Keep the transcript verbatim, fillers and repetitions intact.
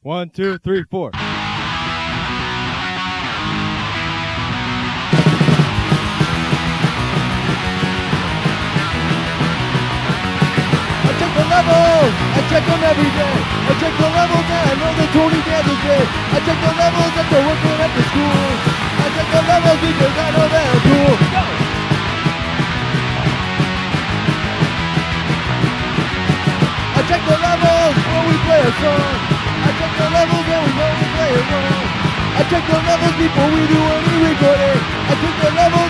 One, two, three, four. I check the levels, I check them every day. I check the levels and I know that Tony dances day. I check the levels that they're working at the school. I check the levels because I know they're cool. Go! I check the levels when we play a song. I check the levels when we know we play it wrong. I check the levels before we do any recording. I check the levels